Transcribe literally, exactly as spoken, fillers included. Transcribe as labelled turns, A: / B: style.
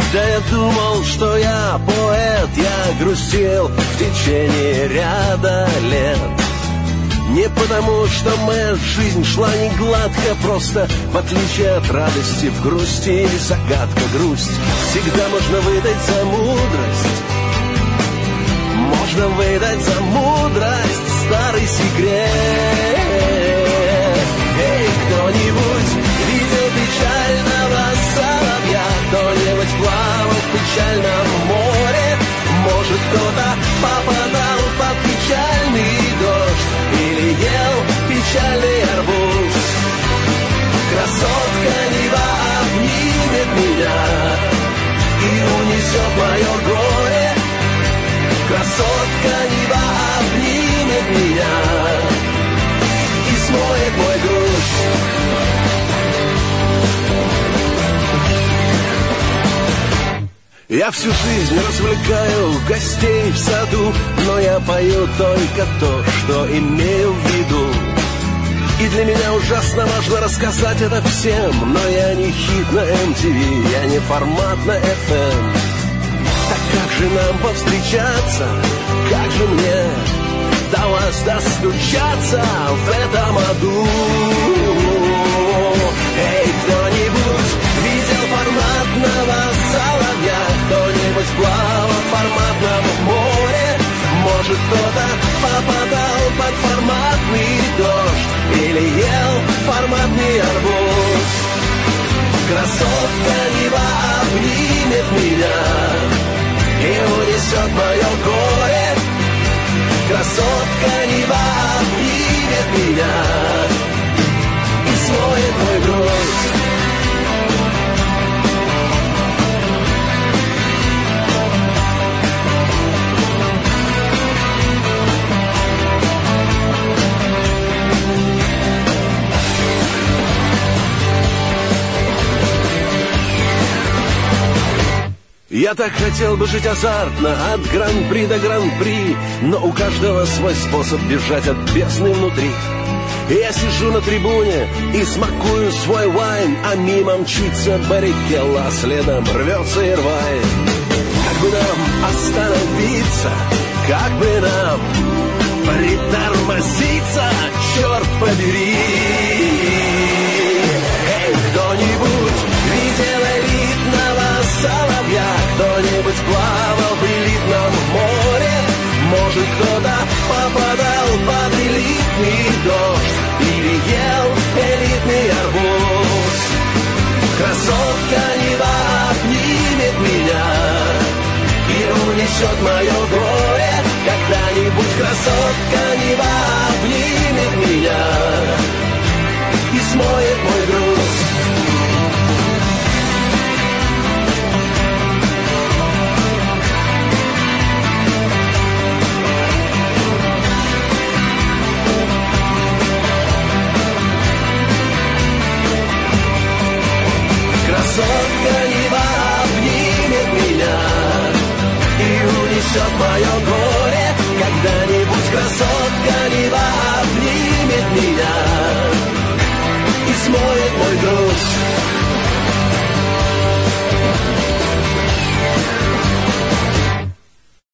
A: Когда я думал, что я поэт, я грустил в течение ряда лет. Не потому, что моя жизнь шла не гладко, просто в отличие от радости в грусти загадка грусть. Всегда можно выдать за мудрость, можно выдать за мудрость старый секрет. Эй, кто-нибудь видел печального соловья? Кто-нибудь плавал в печальном море? Может, кто-то попадал под печальный дождь или ел печальный арбуз? Красотка Нева обнимет меня и унесет мое горе. Красотка Нева обнимет меня и смоет мой грусть. Я всю жизнь развлекаю гостей в саду, но я пою только то, что имею в виду. И для меня ужасно важно рассказать это всем, но я не хит на эм ти ви, я не формат на эф эм. Так как же нам повстречаться, как же мне до вас достучаться в этом аду? Эй, кто-нибудь видел форматного соловья? Кто-нибудь плавал в форматном море? Может, кто-то попадал под форматный дождь или ел форматный арбуз? Красотка Нева обнимет меня и унесет мое горе. Красотка Нева обнимет меня и смоет мой груз. Я так хотел бы жить азартно, от гран-при до гран-при, но у каждого свой способ бежать от бездны внутри. Я сижу на трибуне и смакую свой вайн, а мимо мчится Баррикелло, а следом рвется Ирвайн. Как бы нам остановиться, как бы нам притормозиться, черт побери. Эй, кто-нибудь видел элитного соловья? Кто-нибудь плавал в элитном море? Может, кто-то попадал под элитный дождь или ел элитный арбуз? Красотка Нева обнимет меня и унесет мое горе. Когда-нибудь красотка